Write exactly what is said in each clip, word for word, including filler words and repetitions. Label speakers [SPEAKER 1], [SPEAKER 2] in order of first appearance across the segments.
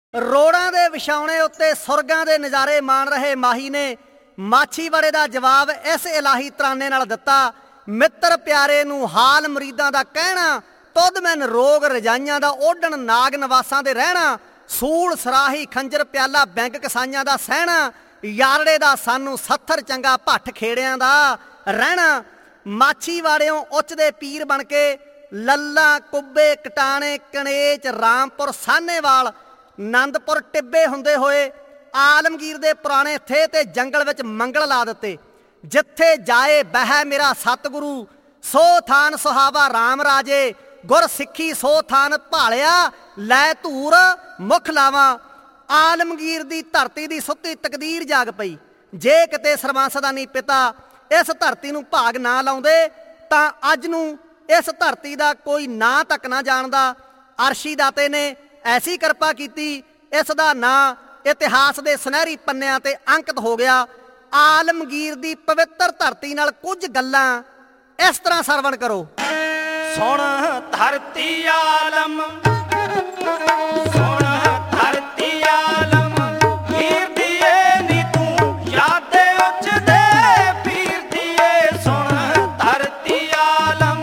[SPEAKER 1] ਰੋੜਾਂ ਦੇ ਵਿਛਾਉਣੇ ਉੱਤੇ ਸੁਰਗਾਂ ਦੇ ਨਜ਼ਾਰੇ ਮਾਣ ਰਹੇ ਮਾਹੀ ਨੇ ਮਾਛੀਵਾੜੇ ਦਾ ਜਵਾਬ ਇਸ ਇਲਾਹੀ ਤਰਾਨੇ ਨਾਲ ਦਿੱਤਾ। ਮਿੱਤਰ ਪਿਆਰੇ ਨੂੰ ਹਾਲ ਮੁਰੀਦਾਂ ਦਾ ਕਹਿਣਾ, ਤੁਧ ਮੈਨ ਰੋਗ ਰਜਾਈਆਂ ਦਾ ਓਢਣ ਨਾਗ ਨਵਾਸਾਂ ਦੇ ਰਹਿਣਾ। ਸੂਲ ਸਰਾਹੀ ਖੰਜਰ ਪਿਆਲਾ ਬੈਂਕ ਕਸਾਈਆਂ ਦਾ ਸਹਿਣਾ, ਯਾਰੜੇ ਦਾ ਸਾਨੂੰ ਸੱਥਰ ਚੰਗਾ ਭੱਠ ਖੇੜਿਆਂ ਦਾ ਰਹਿਣਾ। ਮਾਛੀਵਾੜਿਓਂ ਉੱਚ ਦੇ ਪੀਰ ਬਣ ਕੇ ਲੱਲਾ ਕੁੱਬੇ ਕਟਾਣੇ ਕਣੇਚ ਰਾਮਪੁਰ ਸਾਹਨੇਵਾਲ ਆਨੰਦਪੁਰ ਟਿੱਬੇ ਹੁੰਦੇ ਹੋਏ ਆਲਮਗੀਰ ਦੇ ਪੁਰਾਣੇ ਥੇ ਤੇ ਜੰਗਲ ਵਿੱਚ ਮੰਗਲ ਲਾ ਦਿੱਤੇ। ਜਿੱਥੇ ਜਾਏ ਬਹਿ ਮੇਰਾ ਸਤਿਗੁਰੂ, ਸੋ ਥਾਨ ਸੁਹਾਵਾ ਰਾਮ ਰਾਜੇ। ਗੁਰ ਸਿੱਖੀ ਸੋ ਥਾਨ ਭਾਲਿਆ, ਲੈ ਧੂਰ ਮੁੱਖ ਲਾਵਾਂ। ਆਲਮਗੀਰ ਦੀ ਧਰਤੀ ਦੀ ਸੁੱਤੀ ਤਕਦੀਰ ਜਾਗ ਪਈ। ਜੇ ਕਿਤੇ ਸਰਬੰਸਦਾਨੀ ਪਿਤਾ ਇਸ ਧਰਤੀ ਨੂੰ ਭਾਗ ਨਾ ਲਾਉਂਦੇ ਤਾਂ ਅੱਜ ਨੂੰ ਇਸ ਧਰਤੀ ਦਾ ਕੋਈ ਨਾਂ ਤੱਕ ਨਾ ਜਾਣਦਾ। ਅਰਸ਼ੀ ਦਾਤੇ ਨੇ ਐਸੀ ਕਿਰਪਾ ਕੀਤੀ, ਇਸ ਦਾ ਨਾਂ ਇਤਿਹਾਸ ਦੇ ਸੁਨਹਿਰੀ ਪੰਨਿਆਂ ਤੇ ਅੰਕਿਤ ਹੋ ਗਿਆ। ਆਲਮਗੀਰ ਦੀ ਪਵਿੱਤਰ ਧਰਤੀ ਨਾਲ ਕੁਝ ਗੱਲਾਂ ਇਸ ਤਰ੍ਹਾਂ ਸਰਵਣ ਕਰੋ।
[SPEAKER 2] ਸੁਣ ਧਰਤੀ ਆਲਮ, ਸੁਣ ਧਰਤੀ ਆਲਮ, ਪੀਰ ਦੀਏ ਨੀ ਤੂੰ ਯਾਦੇ ਉੱਚ ਦੇ ਪੀਰ ਦੀਏ। ਸੁਣ ਧਰਤੀ ਆਲਮ,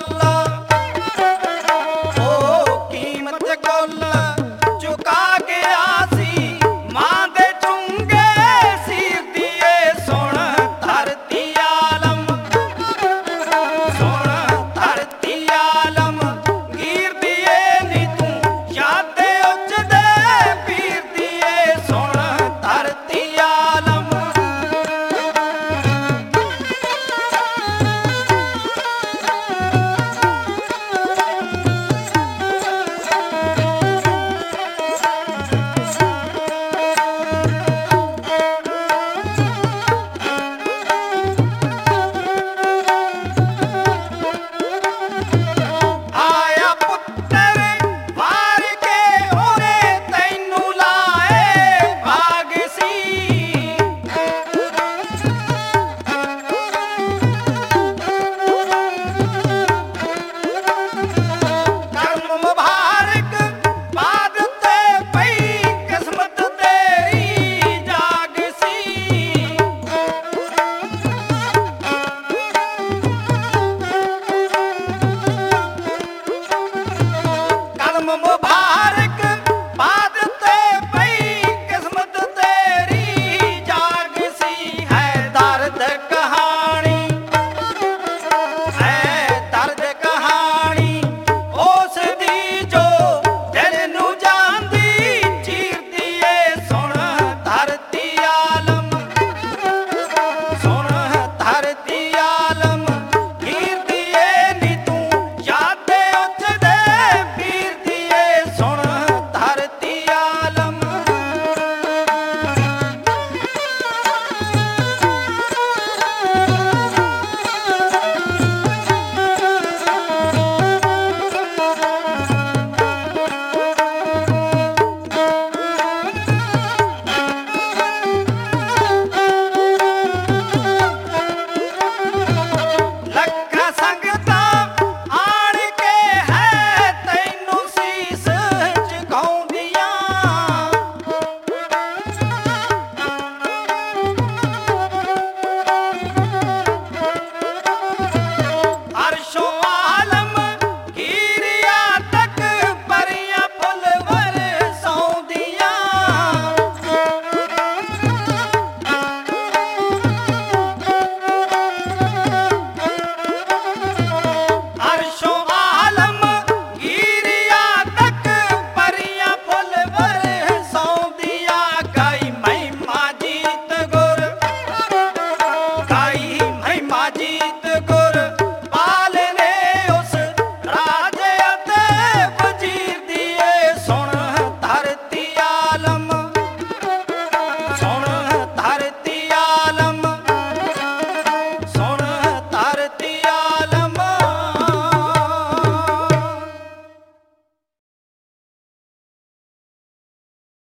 [SPEAKER 2] ਅੱਲਾ